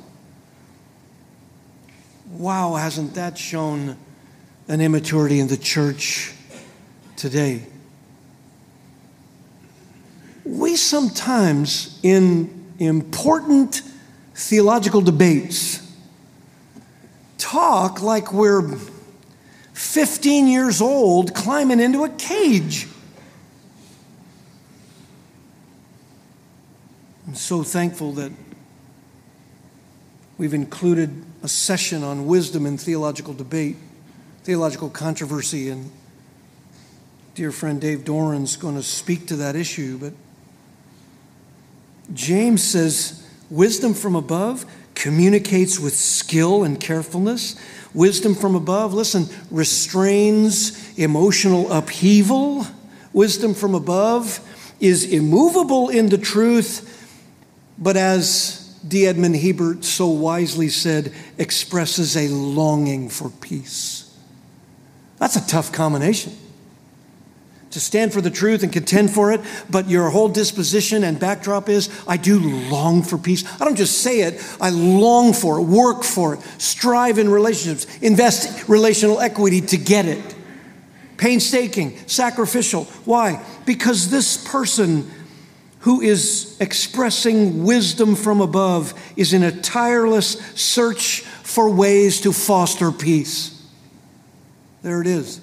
Wow, hasn't that shown an immaturity in the church today? We sometimes, in important theological debates, talk like we're 15 years old climbing into a cage. I'm so thankful that we've included a session on wisdom in theological debate, theological controversy, and dear friend Dave Doran's going to speak to that issue. But James says wisdom from above communicates with skill and carefulness. Wisdom from above, listen, restrains emotional upheaval. Wisdom from above is immovable in the truth, but as D. Edmond Hebert so wisely said, expresses a longing for peace. That's a tough combination. to stand for the truth and contend for it, but your whole disposition and backdrop is, I do long for peace. I don't just say it, I long for it, work for it, strive in relationships, invest relational equity to get it. Painstaking, sacrificial. Why? Because this person who is expressing wisdom from above is in a tireless search for ways to foster peace. There it is.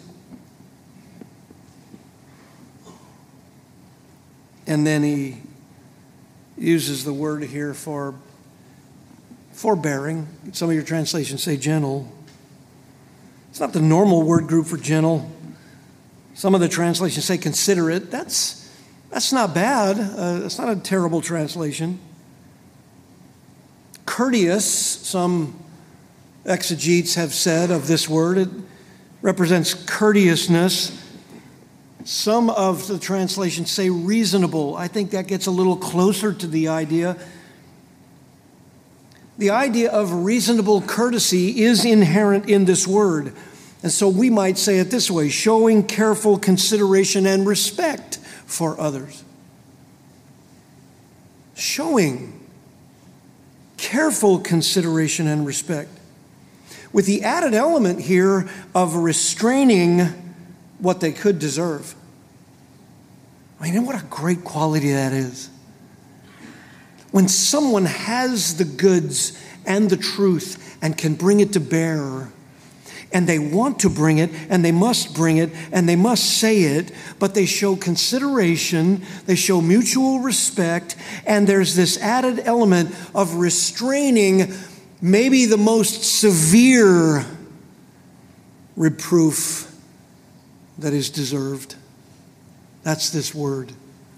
And then he uses the word here for forbearing. Some of your translations say gentle. It's not the normal word group for gentle. Some of the translations say considerate. That's not bad. It's not a terrible translation. Courteous, some exegetes have said of this word, it represents courteousness. Some of the translations say reasonable. I think that gets a little closer to the idea. The idea of reasonable courtesy is inherent in this word. And so we might say it this way, showing careful consideration and respect for others. Showing careful consideration and respect. With the added element here of restraining what they could deserve. I mean, what a great quality that is. When someone has the goods and the truth and can bring it to bear, and they want to bring it, and they must bring it, and they must say it, but they show consideration, they show mutual respect, and there's this added element of restraining maybe the most severe reproof that is deserved. That's this word.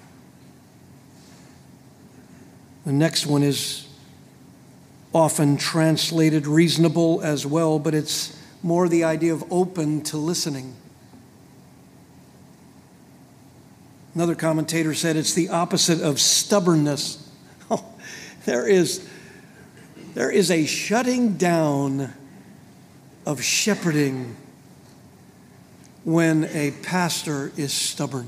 The next one is often translated reasonable as well, but it's more the idea of open to listening. Another commentator said it's the opposite of stubbornness. Oh, there is a shutting down of shepherding when a pastor is stubborn.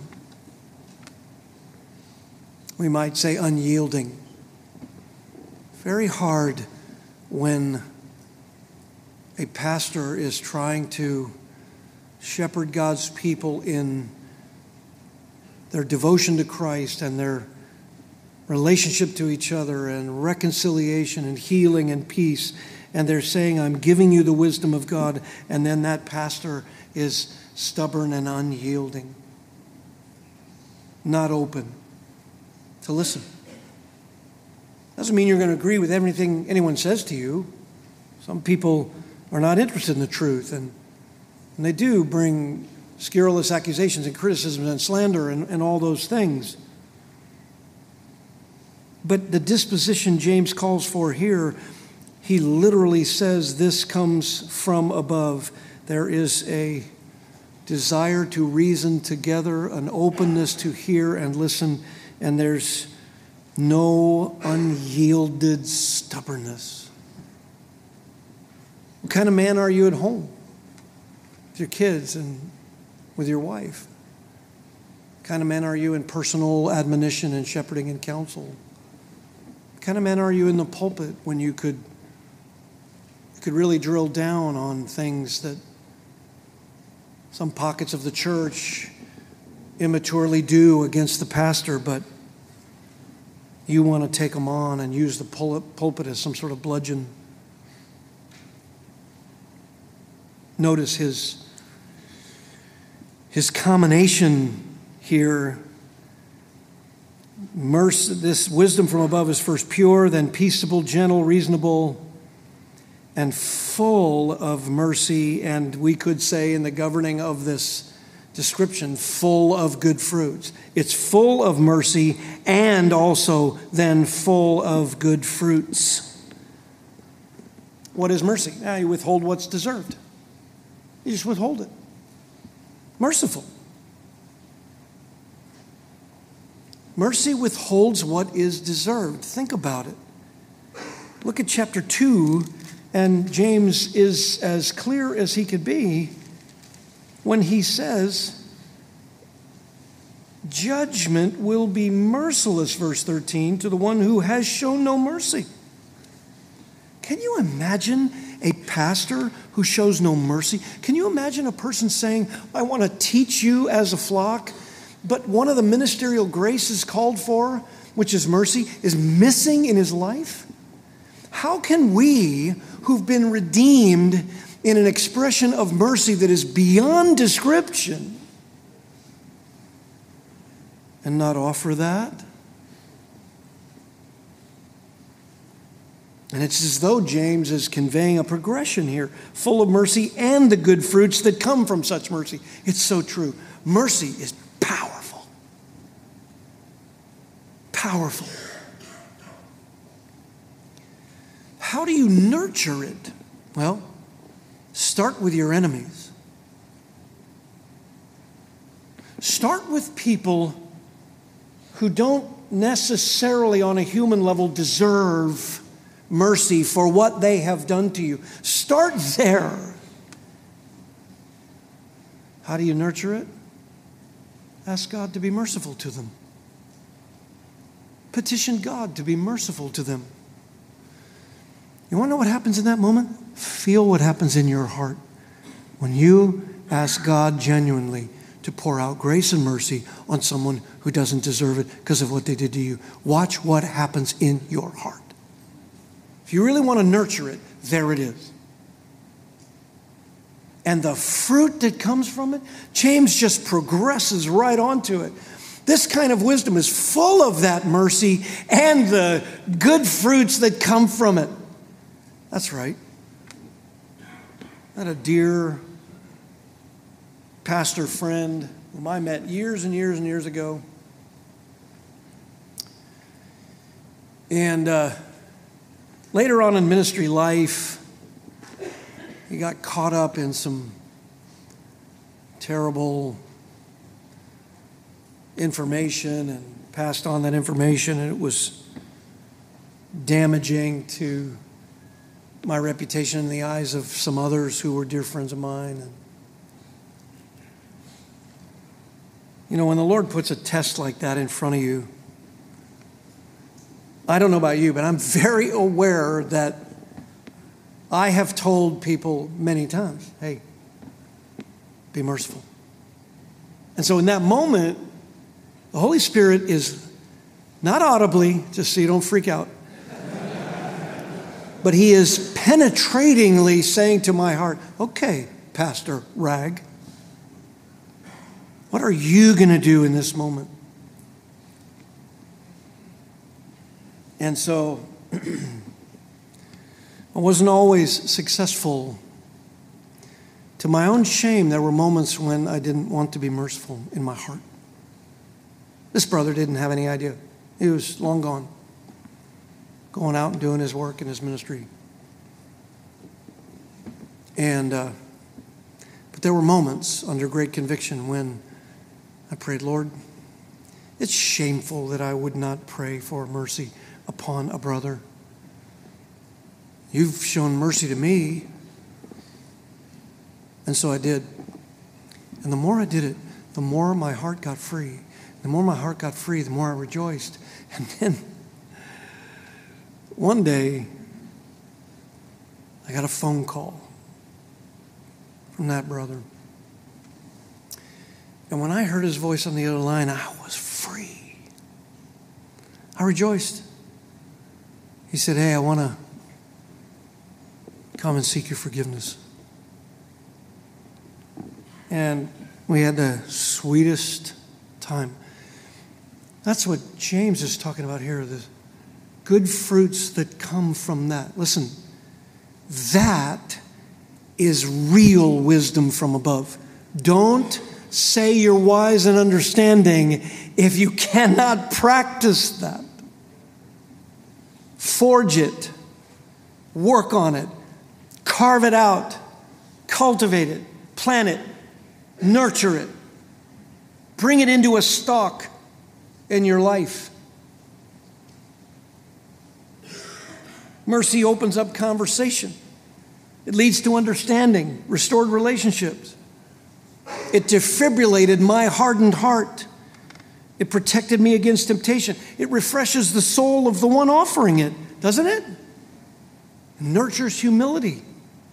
We might say unyielding. Very hard when a pastor is trying to shepherd God's people in their devotion to Christ and their relationship to each other and reconciliation and healing and peace. And they're saying, I'm giving you the wisdom of God. And then that pastor is stubborn and unyielding, not open to listen. Doesn't mean you're going to agree with everything anyone says to you. Some people are not interested in the truth, and they do bring scurrilous accusations and criticisms and slander and all those things. But the disposition James calls for here, he literally says this comes from above. There is a desire to reason together, an openness to hear and listen, and there's no unyielded stubbornness. What kind of man are you at home with your kids and with your wife? What kind of man are you in personal admonition and shepherding and counsel? What kind of man are you in the pulpit when you could really drill down on things that some pockets of the church immaturely do against the pastor, but you want to take them on and use the pulpit as some sort of bludgeon? Notice his combination here. Mercy, this wisdom from above is first pure, then peaceable, gentle, reasonable, and full of mercy, and we could say in the governing of this description, full of good fruits. It's full of mercy and also then full of good fruits. What is mercy? Now you withhold what's deserved. You just withhold it. Merciful. Mercy withholds what is deserved. Think about it. Look at chapter 2, and James is as clear as he could be when he says, judgment will be merciless, verse 13, to the one who has shown no mercy. Can you imagine a pastor who shows no mercy? Can you imagine a person saying, I want to teach you as a flock, but one of the ministerial graces called for, which is mercy, is missing in his life? How can we, who've been redeemed in an expression of mercy that is beyond description, and not offer that? And it's as though James is conveying a progression here, full of mercy and the good fruits that come from such mercy. It's so true. Mercy is powerful. Powerful. How do you nurture it? Well, start with your enemies. Start with people who don't necessarily on a human level deserve mercy for what they have done to you. Start there. How do you nurture it? Ask God to be merciful to them. Petition God to be merciful to them. You want to know what happens in that moment? Feel what happens in your heart when you ask God genuinely to pour out grace and mercy on someone who doesn't deserve it because of what they did to you. Watch what happens in your heart. If you really want to nurture it, there it is. And the fruit that comes from it, James just progresses right onto it. This kind of wisdom is full of that mercy and the good fruits that come from it. That's right. I had a dear pastor friend whom I met years and years and years ago. And later on in ministry life, he got caught up in some terrible information and passed on that information, and it was damaging to my reputation in the eyes of some others who were dear friends of mine. And you know, when the Lord puts a test like that in front of you, I don't know about you, but I'm very aware that I have told people many times, hey, be merciful. And so in that moment, the Holy Spirit is not audibly, just so you don't freak out, but he is penetratingly saying to my heart, okay, Pastor Rag, what are you going to do in this moment? And so I wasn't always successful. To my own shame, there were moments when I didn't want to be merciful in my heart. This brother didn't have any idea. He was long gone, going out and doing his work in his ministry. And but there were moments under great conviction when I prayed, Lord, it's shameful that I would not pray for mercy upon a brother. You've shown mercy to me. And so I did. And the more I did it, the more my heart got free. The more my heart got free, the more I rejoiced. And then one day, I got a phone call from that brother. And when I heard his voice on the other line, I was free. I rejoiced. He said, hey, I want to come and seek your forgiveness. And we had the sweetest time. That's what James is talking about here, the good fruits that come from that. Listen, that is real wisdom from above. Don't say you're wise and understanding if you cannot practice that. Forge it, work on it, carve it out, cultivate it, plant it, nurture it, bring it into a stalk in your life. Mercy opens up conversation. It leads to understanding, restored relationships. It defibrillated my hardened heart. It protected me against temptation. It refreshes the soul of the one offering it, doesn't it? It nurtures humility.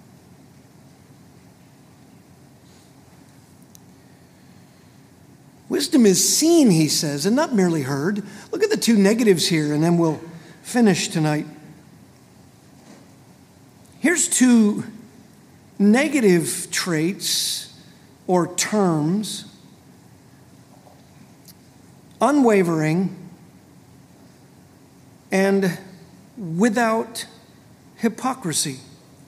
Wisdom is seen, he says, and not merely heard. Look at the two negatives here, and then we'll finish tonight. Here's two negative traits or terms: unwavering and without hypocrisy.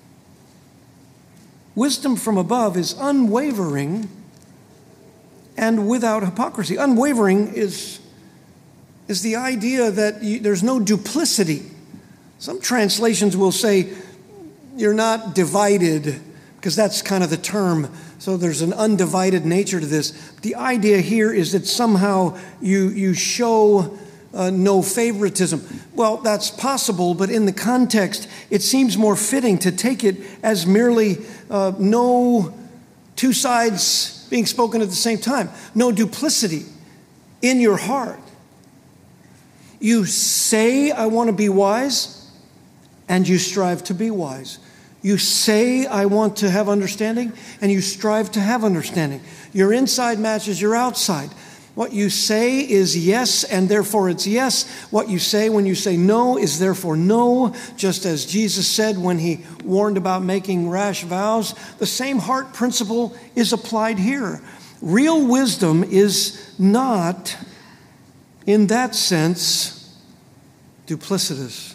Wisdom from above is unwavering and without hypocrisy. Unwavering is the idea that there's no duplicity. Some translations will say you're not divided, because that's kind of the term. So there's an undivided nature to this. The idea here is that somehow you show no favoritism. Well, that's possible, but in the context, it seems more fitting to take it as merely no two sides being spoken at the same time. No duplicity in your heart. You say, I want to be wise, and you strive to be wise. You say, I want to have understanding, and you strive to have understanding. Your inside matches your outside. What you say is yes, and therefore it's yes. What you say when you say no is therefore no, just as Jesus said when he warned about making rash vows. The same heart principle is applied here. Real wisdom is not, in that sense, duplicitous.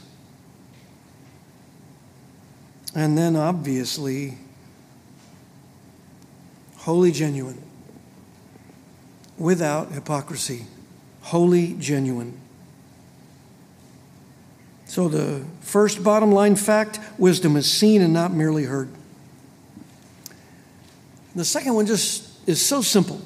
And then, obviously, wholly genuine, without hypocrisy, wholly genuine. So the first bottom line fact, wisdom is seen and not merely heard. The second one just is so simple,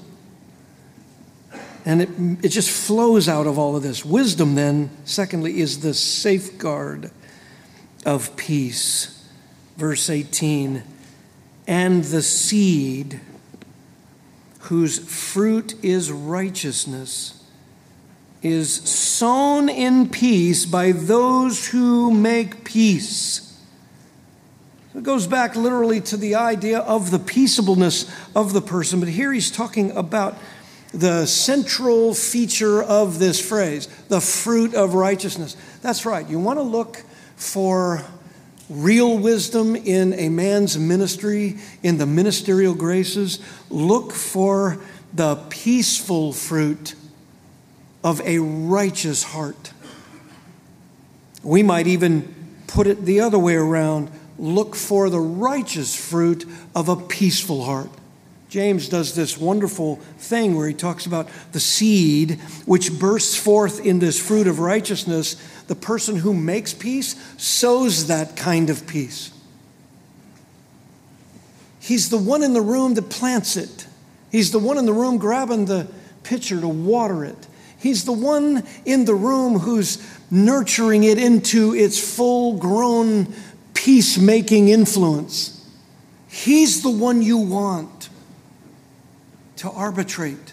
and it just flows out of all of this. Wisdom, then, secondly, is the safeguard of peace. Verse 18, and the seed whose fruit is righteousness is sown in peace by those who make peace. It goes back literally to the idea of the peaceableness of the person, but here he's talking about the central feature of this phrase, the fruit of righteousness. That's right. You want to look for real wisdom in a man's ministry, in the ministerial graces. Look for the peaceful fruit of a righteous heart. We might even put it the other way around. Look for the righteous fruit of a peaceful heart. James does this wonderful thing where he talks about the seed which bursts forth in this fruit of righteousness. The person who makes peace sows that kind of peace. He's the one in the room that plants it. He's the one in the room grabbing the pitcher to water it. He's the one in the room who's nurturing it into its full-grown peacemaking influence. He's the one you want to arbitrate.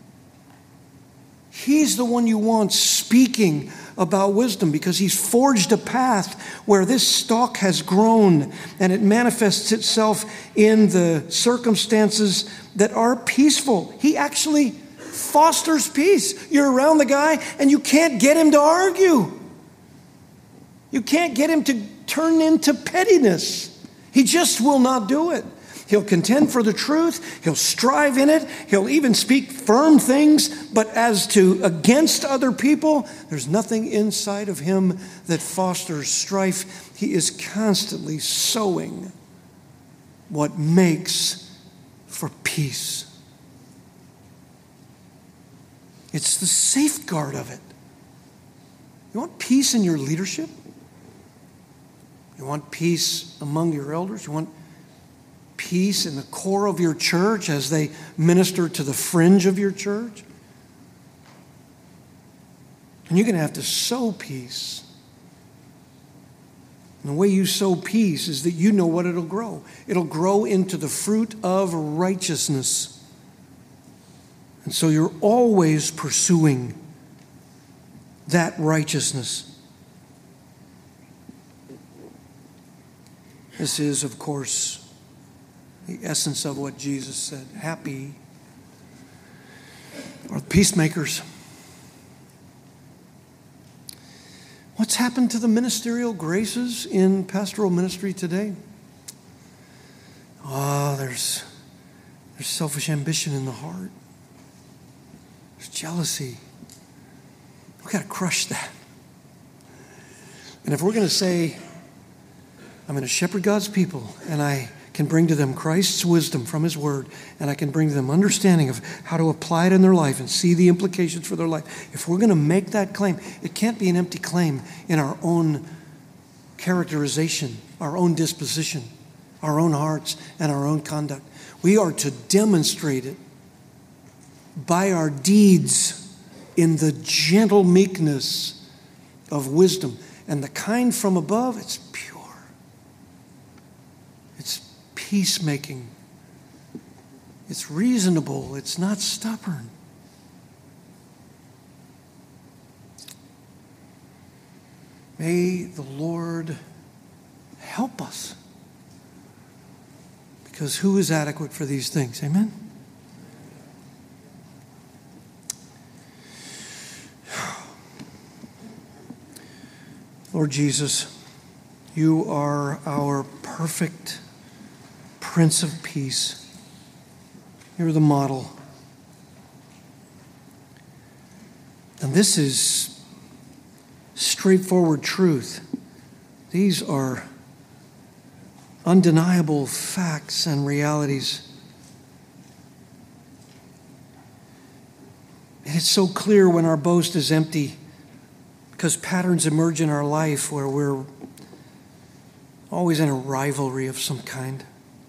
He's the one you want speaking about wisdom, because he's forged a path where this stalk has grown and it manifests itself in the circumstances that are peaceful. He actually fosters peace. You're around the guy and you can't get him to argue. You can't get him to turn into pettiness. He just will not do it. He'll contend for the truth. He'll strive in it. He'll even speak firm things. But as to against other people, there's nothing inside of him that fosters strife. He is constantly sowing what makes for peace. It's the safeguard of it. You want peace in your leadership? You want peace among your elders? You want peace in the core of your church as they minister to the fringe of your church? And you're going to have to sow peace. And the way you sow peace is that you know what it'll grow. It'll grow into the fruit of righteousness. And so you're always pursuing that righteousness. This is, of course, the essence of what Jesus said. Happy are the peacemakers. What's happened to the ministerial graces in pastoral ministry today? There's selfish ambition in the heart. There's jealousy. We've got to crush that. And if we're going to say, I'm going to shepherd God's people, and I can bring to them Christ's wisdom from His Word, and I can bring to them understanding of how to apply it in their life and see the implications for their life. If we're going to make that claim, it can't be an empty claim in our own characterization, our own disposition, our own hearts, and our own conduct. We are to demonstrate it by our deeds in the gentle meekness of wisdom. And the kind from above, it's pure. It's peacemaking. It's reasonable. It's not stubborn. May the Lord help us. Because who is adequate for these things? Amen? Lord Jesus, you are our perfect Prince of Peace. You're the model. And this is straightforward truth. These are undeniable facts and realities. And it's so clear when our boast is empty, because patterns emerge in our life where we're always in a rivalry of some kind.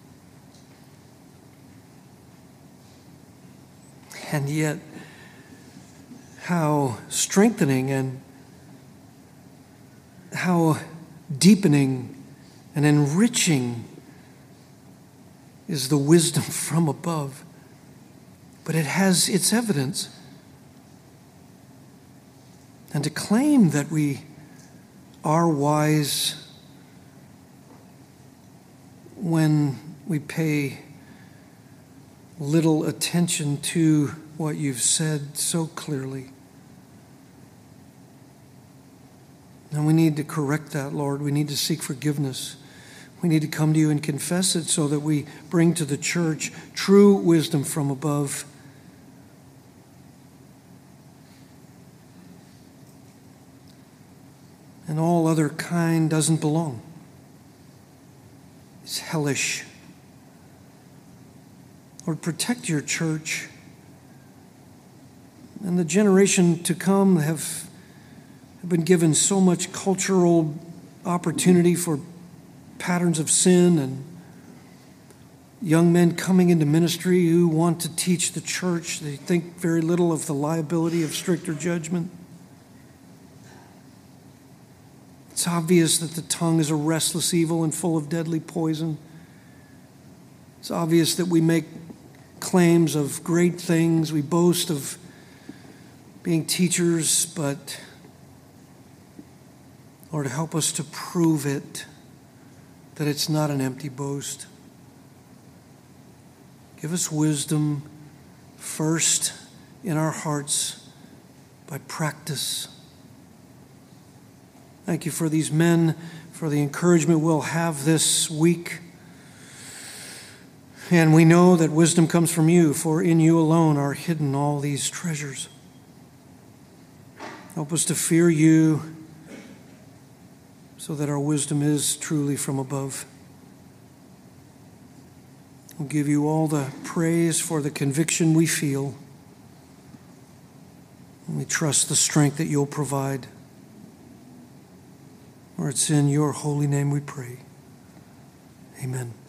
And yet, how strengthening and how deepening and enriching is the wisdom from above. But it has its evidence. And to claim that we are wise when we pay little attention to what you've said so clearly. And we need to correct that, Lord. We need to seek forgiveness. We need to come to you and confess it so that we bring to the church true wisdom from above. And all other kind doesn't belong. It's hellish. Lord, protect your church. And the generation to come have been given so much cultural opportunity for patterns of sin, and young men coming into ministry who want to teach the church. They think very little of the liability of stricter judgment. It's obvious that the tongue is a restless evil and full of deadly poison. It's obvious that we make claims of great things. We boast of being teachers, but Lord, help us to prove it, that it's not an empty boast. Give us wisdom first in our hearts by practice. Thank you for these men, for the encouragement we'll have this week. And we know that wisdom comes from you, for in you alone are hidden all these treasures. Help us to fear you so that our wisdom is truly from above. We'll give you all the praise for the conviction we feel. And we trust the strength that you'll provide. For it's in your holy name we pray. Amen.